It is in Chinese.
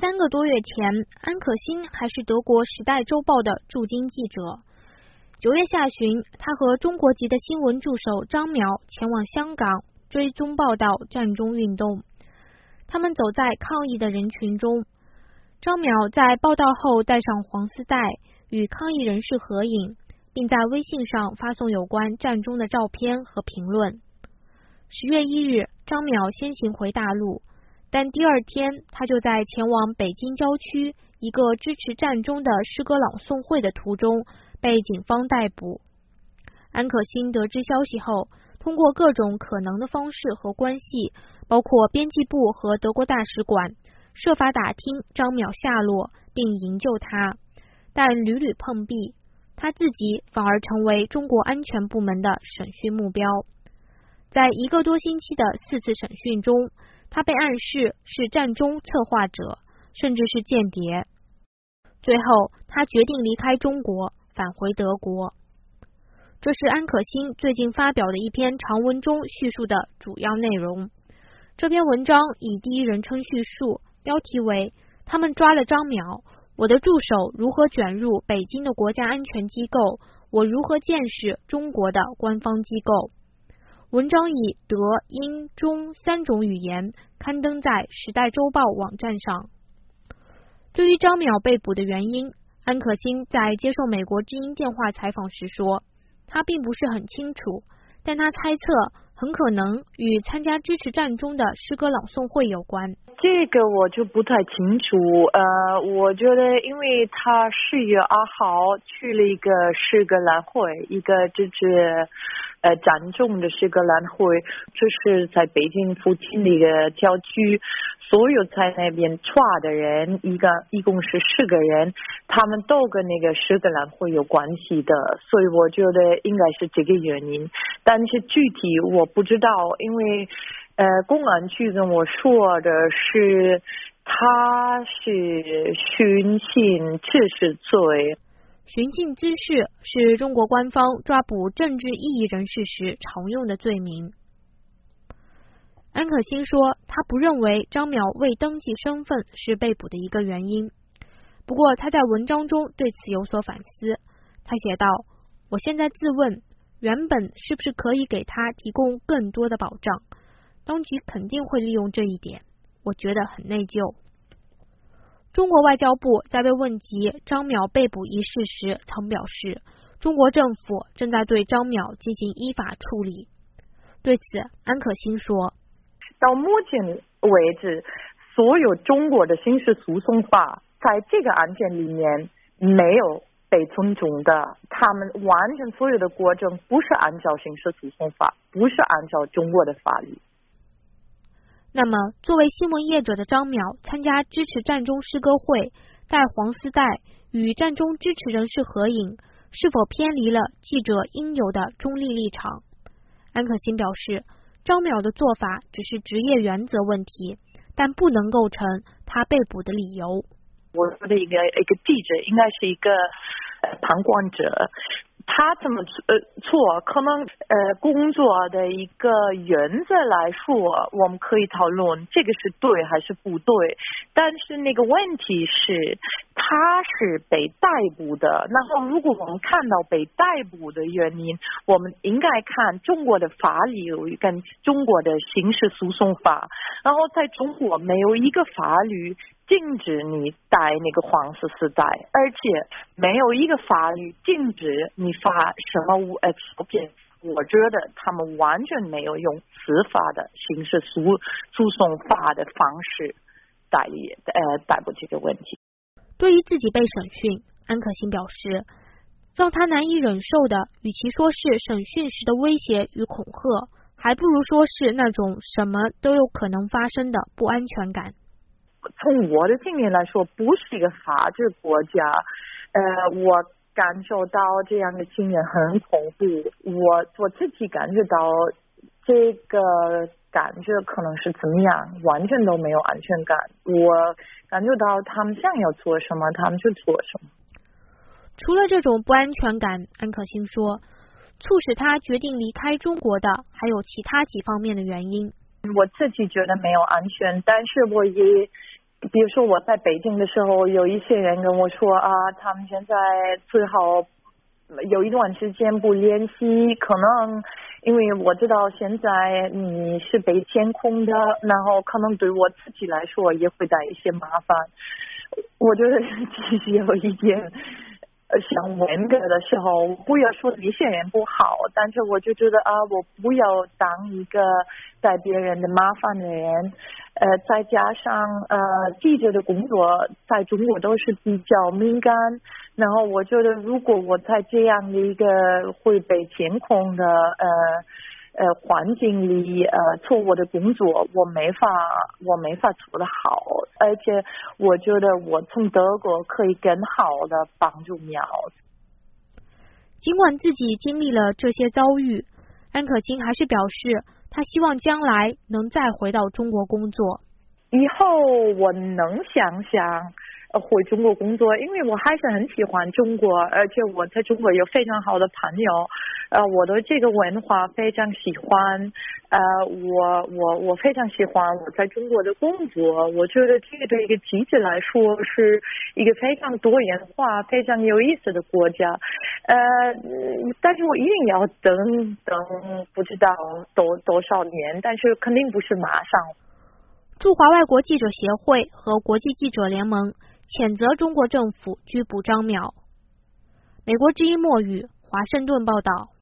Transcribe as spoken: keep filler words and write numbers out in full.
三个多月前，安可欣还是德国《时代周报》的驻京记者。九月下旬，他和中国籍的新闻助手张淼前往香港追踪报道战中运动。他们走在抗议的人群中，张淼在报道后戴上黄丝带，与抗议人士合影，并在微信上发送有关战中的照片和评论。十月一日，张淼先行回大陆，但第二天他就在前往北京郊区一个支持战中的诗歌朗诵会的途中被警方逮捕。安可欣得知消息后，通过各种可能的方式和关系，包括编辑部和德国大使馆，设法打听张淼下落并营救他，但屡屡碰壁，他自己反而成为中国安全部门的审讯目标。在一个多星期的四次审讯中，他被暗示是战中策划者，甚至是间谍。最后，他决定离开中国，返回德国。这是安可欣最近发表的一篇长文中叙述的主要内容。这篇文章以第一人称叙述，标题为“他们抓了张淼，我的助手如何卷入北京的国家安全机构，我如何见识中国的官方机构”。文章以德、英、中三种语言刊登在《时代周报》网站上。对于张淼被捕的原因，安可欣在接受美国之音电话采访时说，他并不是很清楚，但他猜测很可能与参加支持战中的诗歌朗诵会有关。 这个我就不太清楚，呃，我觉得因为他四月二号去了一个诗歌览会，一个就是呃战中的诗歌览会，这是在北京附近的一个郊区，所有在那边抓的人，一个一共是四个人，他们都跟那个诗歌览会有关系的，所以我觉得应该是这个原因，但是具体我不知道，因为呃，公安局跟我说的是，他是寻衅滋事罪。 寻衅滋事是中国官方抓捕政治异议人士时常用的罪名。安可欣说，他不认为张淼未登记身份是被捕的一个原因。不过他在文章中对此有所反思。他写道：“我现在自问，原本是不是可以给他提供更多的保障？当局肯定会利用这一点，我觉得很内疚。”中国外交部在被问及张淼被捕一事时曾表示，中国政府正在对张淼进行依法处理。对此，安可欣说， 到目前为止，所有中国的刑事诉讼法在这个案件里面没有被尊重的，他们完全所有的国政不是按照刑事诉讼法，不是按照中国的法律。 那么，作为新闻业者的张淼参加支持战中诗歌会，戴黄丝带，与战中支持人士合影，是否偏离了记者应有的中立立场？安可欣表示，张淼的做法只是职业原则问题，但不能构成他被捕的理由。 我觉得一个一个记者应该是一个呃旁观者，他这么呃做，可能呃工作的一个原则来说，我们可以讨论这个是对还是不对。但是那个问题是，他是被逮捕的。然后，如果我们看到被逮捕的原因，我们应该看中国的法律跟中国的刑事诉讼法。然后，在中国没有一个法律禁止你戴那个黄色丝带，而且没有一个法律禁止你发什么呃照片。我觉得他们完全没有用司法的刑事诉诉讼法的方式代理呃逮捕这个问题。 对于自己被审讯，安可欣表示，让他难以忍受的，与其说是审讯时的威胁与恐吓，还不如说是那种什么都有可能发生的不安全感。 从我的经验来说，不是一个法治国家，呃，我感受到这样的经验很恐怖。我我自己感觉到这个感觉可能是怎么样，完全都没有安全感。我感觉到他们想要做什么，他们就做什么。 除了这种不安全感，安可欣说，促使他决定离开中国的还有其他几方面的原因。 我自己觉得没有安全，但是我也比如说我在北京的时候，有一些人跟我说啊，他们现在最好有一段时间不联系，可能因为我知道现在你是被监控的，然后可能对我自己来说也会带一些麻烦。我觉得其实有一点像文革的时候，不要说那些人不好，但是我就觉得啊，我不要当一个带别人的麻烦的人。呃，再加上呃，记者的工作在中国都是比较敏感，然后我觉得如果我在这样的一个会被监控的呃呃环境里呃做我的工作，我没法我没法做得好，而且我觉得我从德国可以更好的帮助苗。 尽管自己经历了这些遭遇，安可欣还是表示他希望将来能再回到中国工作。 以后我能想想回中国工作，因为我还是很喜欢中国，而且我在中国有非常好的朋友，呃，我对这个文化非常喜欢，呃，我我我非常喜欢我在中国的工作，我觉得这个对一个记者来说是一个非常多元化、非常有意思的国家，呃，但是我一定要等等不知道多多少年，但是肯定不是马上。 驻华外国记者协会和国际记者联盟谴责中国政府拘捕张淼。美国之音墨语华盛顿报道。